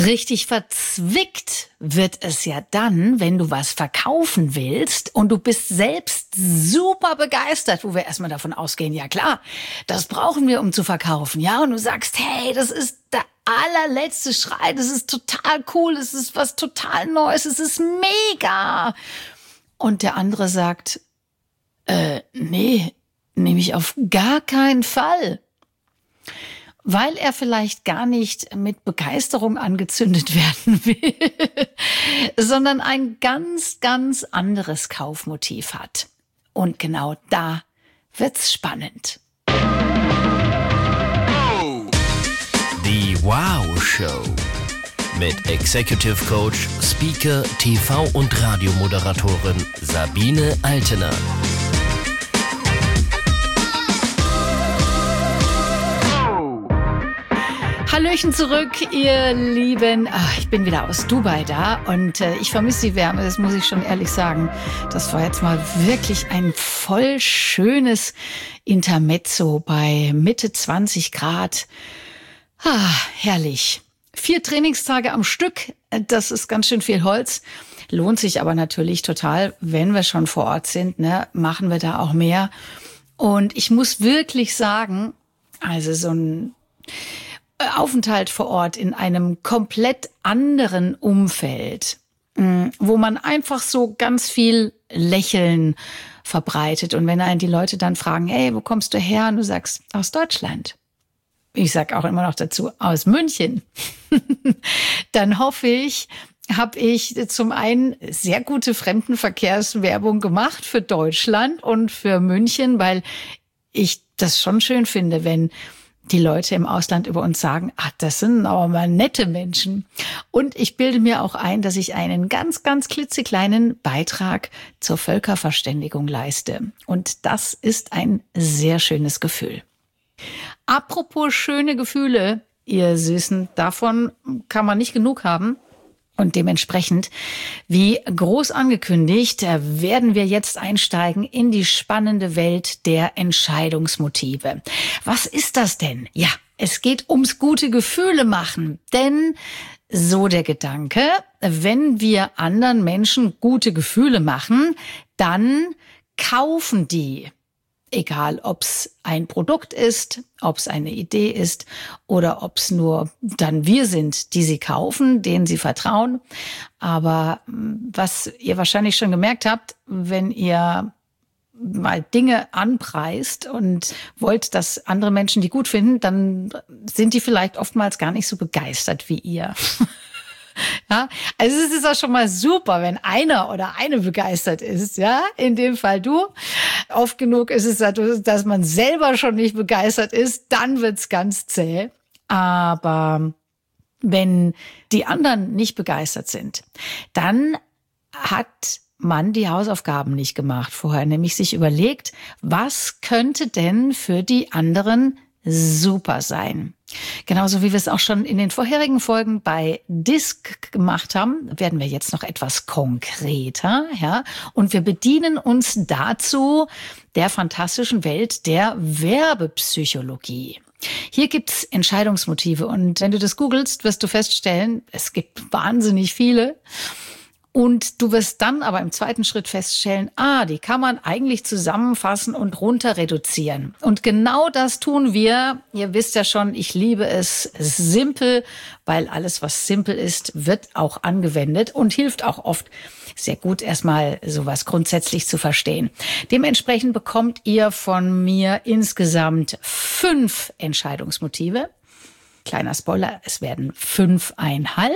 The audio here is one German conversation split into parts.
Richtig verzwickt wird es ja dann, wenn du was verkaufen willst und du bist selbst super begeistert, wo wir erstmal davon ausgehen, ja klar, das brauchen wir, um zu verkaufen. Ja, und du sagst, hey, das ist der allerletzte Schrei, das ist total cool, das ist was total Neues, es ist mega. Und der andere sagt, nee, nehme ich auf gar keinen Fall. Weil er vielleicht gar nicht mit Begeisterung angezündet werden will, sondern ein ganz, ganz anderes Kaufmotiv hat. Und genau da wird's spannend. Die Wow Show mit Executive Coach, Speaker, TV- und Radiomoderatorin Sabine Altener. Hallöchen zurück, ihr Lieben. Ich bin wieder aus Dubai da und ich vermisse die Wärme, das muss ich schon ehrlich sagen. Das war jetzt mal wirklich ein voll schönes Intermezzo bei Mitte 20 Grad. Herrlich. 4 Trainingstage am Stück, das ist ganz schön viel Holz. Lohnt sich aber natürlich total, wenn wir schon vor Ort sind, ne, machen wir da auch mehr. Und ich muss wirklich sagen, also so ein Aufenthalt vor Ort in einem komplett anderen Umfeld, wo man einfach so ganz viel Lächeln verbreitet. Und wenn einen die Leute dann fragen, hey, wo kommst du her? Und du sagst, aus Deutschland. Ich sag auch immer noch dazu, aus München. Dann hoffe ich, habe ich zum einen sehr gute Fremdenverkehrswerbung gemacht für Deutschland und für München, weil ich das schon schön finde, wenn die Leute im Ausland über uns sagen, das sind aber mal nette Menschen. Und ich bilde mir auch ein, dass ich einen ganz, ganz klitzekleinen Beitrag zur Völkerverständigung leiste. Und das ist ein sehr schönes Gefühl. Apropos schöne Gefühle, ihr Süßen, davon kann man nicht genug haben. Und dementsprechend, wie groß angekündigt, werden wir jetzt einsteigen in die spannende Welt der Entscheidungsmotive. Was ist das denn? Ja, es geht ums gute Gefühle machen. Denn so der Gedanke, wenn wir anderen Menschen gute Gefühle machen, dann kaufen die. Egal, ob es ein Produkt ist, ob es eine Idee ist oder ob es nur dann wir sind, die sie kaufen, denen sie vertrauen. Aber was ihr wahrscheinlich schon gemerkt habt, wenn ihr mal Dinge anpreist und wollt, dass andere Menschen die gut finden, dann sind die vielleicht oftmals gar nicht so begeistert wie ihr. Ja, also es ist auch schon mal super, wenn einer oder eine begeistert ist, ja, in dem Fall du. Oft genug ist es, dass man selber schon nicht begeistert ist, dann wird's ganz zäh. Aber wenn die anderen nicht begeistert sind, dann hat man die Hausaufgaben nicht gemacht vorher, nämlich sich überlegt, was könnte denn für die anderen super sein. Genauso wie wir es auch schon in den vorherigen Folgen bei DISC gemacht haben, werden wir jetzt noch etwas konkreter, ja. Und wir bedienen uns dazu der fantastischen Welt der Werbepsychologie. Hier gibt's Entscheidungsmotive und wenn du das googelst, wirst du feststellen, es gibt wahnsinnig viele. Und du wirst dann aber im zweiten Schritt feststellen, die kann man eigentlich zusammenfassen und runter reduzieren. Und genau das tun wir. Ihr wisst ja schon, ich liebe es simpel, weil alles, was simpel ist, wird auch angewendet und hilft auch oft sehr gut, erstmal sowas grundsätzlich zu verstehen. Dementsprechend bekommt ihr von mir insgesamt 5 Entscheidungsmotive. Kleiner Spoiler, es werden 5,5.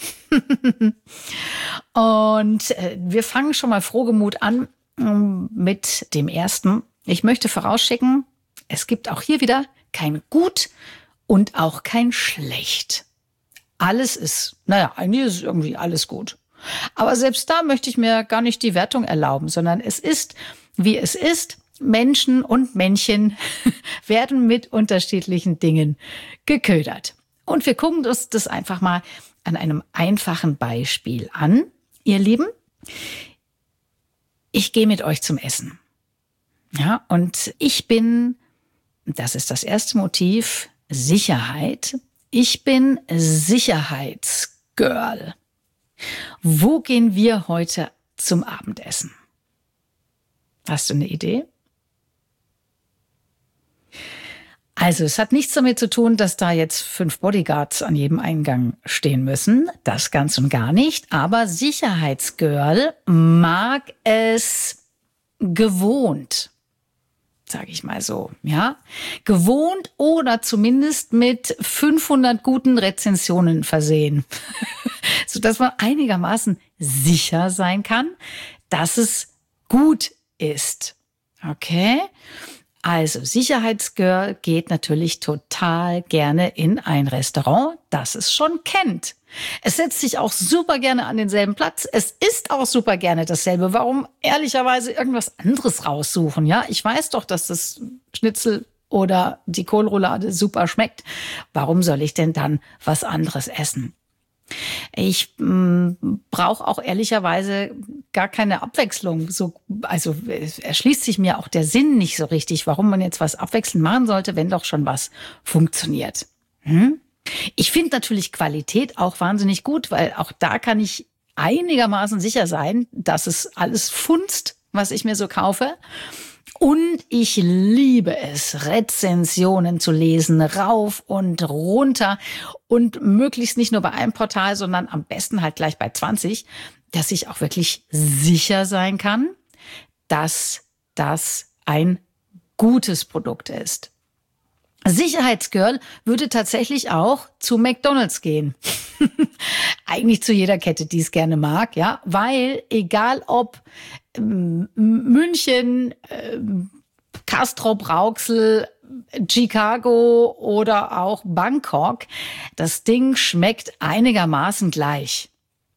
Und wir fangen schon mal frohgemut an mit dem ersten. Ich möchte vorausschicken, es gibt auch hier wieder kein Gut und auch kein Schlecht. Alles ist, eigentlich ist irgendwie alles gut. Aber selbst da möchte ich mir gar nicht die Wertung erlauben, sondern es ist, wie es ist. Menschen und Männchen werden mit unterschiedlichen Dingen geködert. Und wir gucken uns das einfach mal an einem einfachen Beispiel an. Ihr Lieben, ich gehe mit euch zum Essen. Ja, und ich bin, das ist das erste Motiv, Sicherheit. Ich bin Sicherheitstyp. Girl. Wo gehen wir heute zum Abendessen? Hast du eine Idee? Also es hat nichts damit zu tun, dass da jetzt 5 Bodyguards an jedem Eingang stehen müssen. Das ganz und gar nicht. Aber Sicherheitsgirl mag es gewohnt, sage ich mal so, ja. Gewohnt oder zumindest mit 500 guten Rezensionen versehen. Sodass man einigermaßen sicher sein kann, dass es gut ist. Okay? Also Sicherheitsgirl geht natürlich total gerne in ein Restaurant, das es schon kennt. Es setzt sich auch super gerne an denselben Platz. Es isst auch super gerne dasselbe. Warum ehrlicherweise irgendwas anderes raussuchen? Ja, ich weiß doch, dass das Schnitzel oder die Kohlroulade super schmeckt. Warum soll ich denn dann was anderes essen? Ich brauche auch ehrlicherweise gar keine Abwechslung. Also erschließt sich mir auch der Sinn nicht so richtig, warum man jetzt was abwechselnd machen sollte, wenn doch schon was funktioniert. Ich finde natürlich Qualität auch wahnsinnig gut, weil auch da kann ich einigermaßen sicher sein, dass es alles funzt, was ich mir so kaufe. Und ich liebe es, Rezensionen zu lesen, rauf und runter und möglichst nicht nur bei einem Portal, sondern am besten halt gleich bei 20, dass ich auch wirklich sicher sein kann, dass das ein gutes Produkt ist. Sicherheitsgirl würde tatsächlich auch zu McDonald's gehen. Eigentlich zu jeder Kette, die es gerne mag, ja, weil egal ob München, Castrop-Rauxel, Chicago oder auch Bangkok, das Ding schmeckt einigermaßen gleich.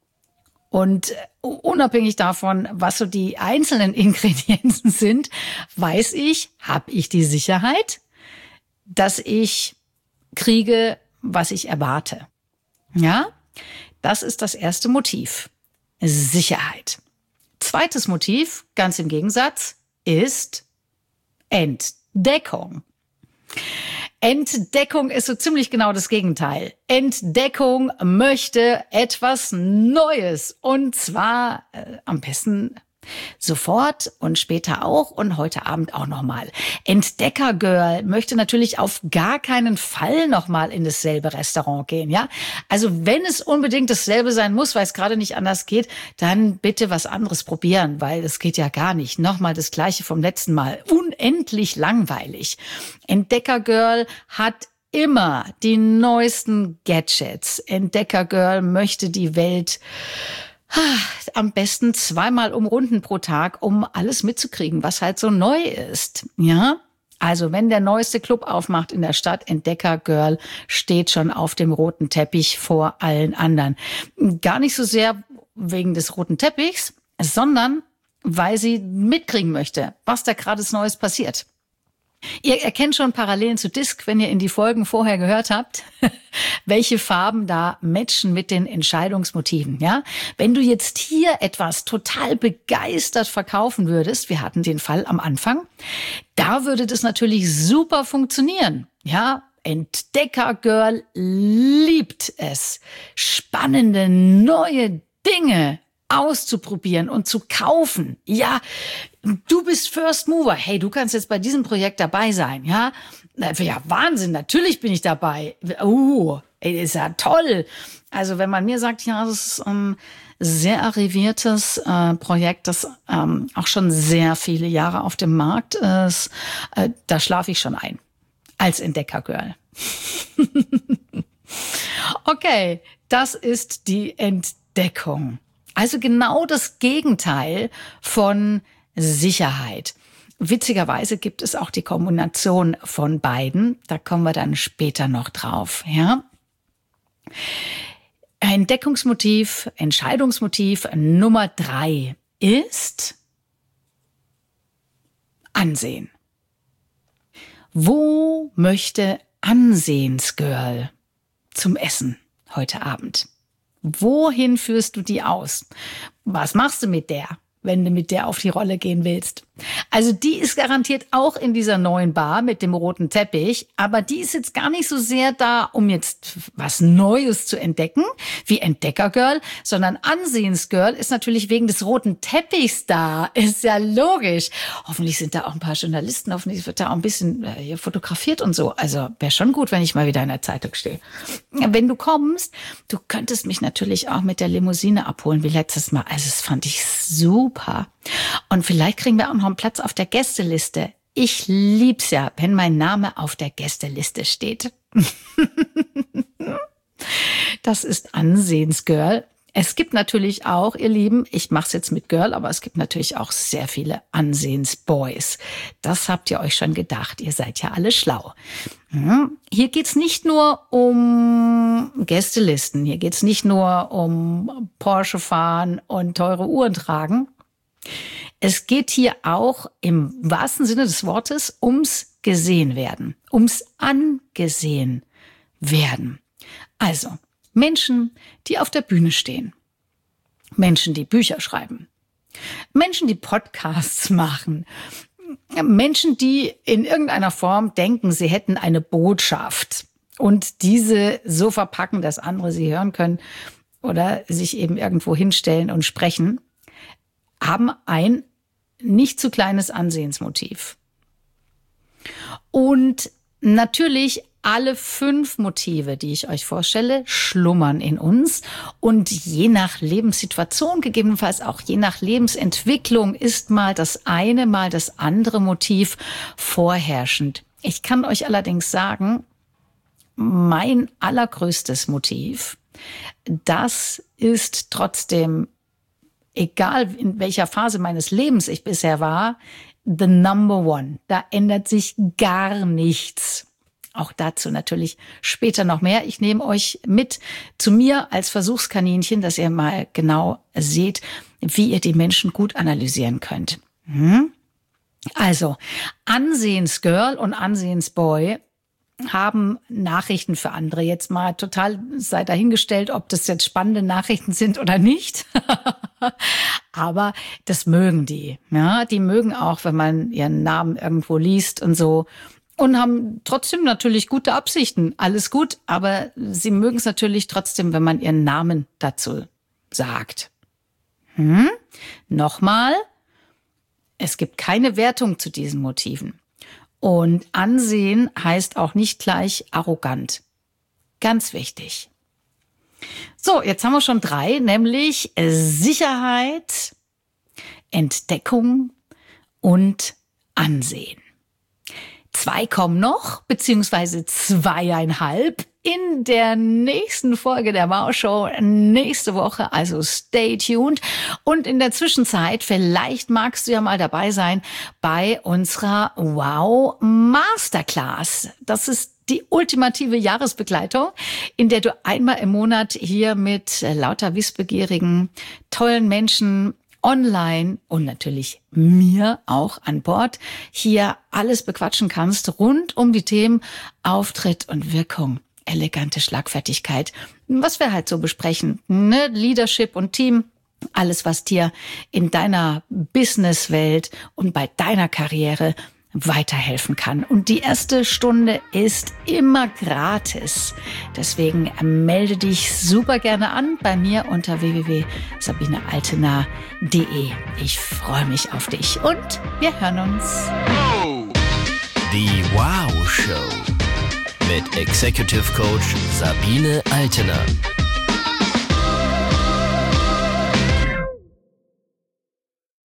Und unabhängig davon, was so die einzelnen Ingredienzen sind, weiß ich, habe ich die Sicherheit, dass ich kriege, was ich erwarte. Ja, das ist das erste Motiv. Sicherheit. Zweites Motiv, ganz im Gegensatz, ist Entdeckung. Entdeckung ist so ziemlich genau das Gegenteil. Entdeckung möchte etwas Neues. Und zwar am besten sofort und später auch und heute Abend auch nochmal. Entdeckergirl möchte natürlich auf gar keinen Fall nochmal in dasselbe Restaurant gehen, ja? Also wenn es unbedingt dasselbe sein muss, weil es gerade nicht anders geht, dann bitte was anderes probieren, weil es geht ja gar nicht. Nochmal das Gleiche vom letzten Mal. Unendlich langweilig. Entdeckergirl hat immer die neuesten Gadgets. Entdeckergirl möchte die Welt am besten 2-mal umrunden pro Tag, um alles mitzukriegen, was halt so neu ist. Ja, also wenn der neueste Club aufmacht in der Stadt, Entdeckergirl steht schon auf dem roten Teppich vor allen anderen. Gar nicht so sehr wegen des roten Teppichs, sondern weil sie mitkriegen möchte, was da gerade Neues passiert. Ihr erkennt schon Parallelen zu Disc, wenn ihr in die Folgen vorher gehört habt, welche Farben da matchen mit den Entscheidungsmotiven, ja? Wenn du jetzt hier etwas total begeistert verkaufen würdest, wir hatten den Fall am Anfang, da würde das natürlich super funktionieren, ja? Entdeckergirl liebt es, spannende neue Dinge auszuprobieren und zu kaufen. Ja, du bist First Mover. Hey, du kannst jetzt bei diesem Projekt dabei sein, ja? Ja, Wahnsinn, natürlich bin ich dabei. Ey, ist ja toll. Also wenn man mir sagt, ja, das ist ein sehr arriviertes Projekt, das auch schon sehr viele Jahre auf dem Markt ist, da schlafe ich schon ein. Als Entdeckergirl. Okay, das ist die Entdeckung. Also genau das Gegenteil von Sicherheit. Witzigerweise gibt es auch die Kombination von beiden. Da kommen wir dann später noch drauf, ja? Entdeckungsmotiv, Entscheidungsmotiv Nummer 3 ist Ansehen. Wo möchte Ansehensgirl zum Essen heute Abend? Wohin führst du die aus? Was machst du mit der, wenn du mit der auf die Rolle gehen willst? Also die ist garantiert auch in dieser neuen Bar mit dem roten Teppich, aber die ist jetzt gar nicht so sehr da, um jetzt was Neues zu entdecken, wie Entdeckergirl, sondern Ansehensgirl ist natürlich wegen des roten Teppichs da. Ist ja logisch. Hoffentlich sind da auch ein paar Journalisten, hoffentlich wird da auch ein bisschen hier fotografiert und so. Also wäre schon gut, wenn ich mal wieder in der Zeitung stehe. Wenn du kommst, du könntest mich natürlich auch mit der Limousine abholen, wie letztes Mal. Also das fand ich super. Und vielleicht kriegen wir auch noch einen Platz auf der Gästeliste. Ich lieb's ja, wenn mein Name auf der Gästeliste steht. Das ist Ansehensgirl. Es gibt natürlich auch, ihr Lieben, ich mach's jetzt mit Girl, aber es gibt natürlich auch sehr viele Ansehensboys. Das habt ihr euch schon gedacht. Ihr seid ja alle schlau. Hier geht's nicht nur um Gästelisten. Hier geht's nicht nur um Porsche fahren und teure Uhren tragen. Es geht hier auch im wahrsten Sinne des Wortes ums Gesehenwerden, ums Angesehen werden. Also Menschen, die auf der Bühne stehen, Menschen, die Bücher schreiben, Menschen, die Podcasts machen, Menschen, die in irgendeiner Form denken, sie hätten eine Botschaft und diese so verpacken, dass andere sie hören können oder sich eben irgendwo hinstellen und sprechen, haben ein nicht zu kleines Ansehensmotiv. Und natürlich alle 5 Motive, die ich euch vorstelle, schlummern in uns. Und je nach Lebenssituation, gegebenenfalls auch je nach Lebensentwicklung, ist mal das eine, mal das andere Motiv vorherrschend. Ich kann euch allerdings sagen, mein allergrößtes Motiv, das ist trotzdem, egal in welcher Phase meines Lebens ich bisher war, the number one. Da ändert sich gar nichts. Auch dazu natürlich später noch mehr. Ich nehme euch mit zu mir als Versuchskaninchen, dass ihr mal genau seht, wie ihr die Menschen gut analysieren könnt. Also, Ansehensgirl und Ansehensboy haben Nachrichten für andere. Jetzt mal total sei dahingestellt, ob das jetzt spannende Nachrichten sind oder nicht. Aber das mögen die. Ja, die mögen auch, wenn man ihren Namen irgendwo liest und so. Und haben trotzdem natürlich gute Absichten. Alles gut. Aber sie mögen es natürlich trotzdem, wenn man ihren Namen dazu sagt. Nochmal. Es gibt keine Wertung zu diesen Motiven. Und Ansehen heißt auch nicht gleich arrogant. Ganz wichtig. So, jetzt haben wir schon 3, nämlich Sicherheit, Entdeckung und Ansehen. 2 kommen noch, beziehungsweise 2,5 in der nächsten Folge der Wow Show nächste Woche. Also stay tuned. Und in der Zwischenzeit, vielleicht magst du ja mal dabei sein bei unserer Wow Masterclass. Das ist die ultimative Jahresbegleitung, in der du einmal im Monat hier mit lauter wissbegierigen, tollen Menschen online und natürlich mir auch an Bord hier alles bequatschen kannst rund um die Themen Auftritt und Wirkung, elegante Schlagfertigkeit, was wir halt so besprechen, ne? Leadership und Team, alles, was dir in deiner Businesswelt und bei deiner Karriere weiterhelfen kann. Und die erste Stunde ist immer gratis. Deswegen melde dich super gerne an bei mir unter www.sabinealtener.de. Ich freue mich auf dich und wir hören uns. Die Wow Show mit Executive Coach Sabine Altener.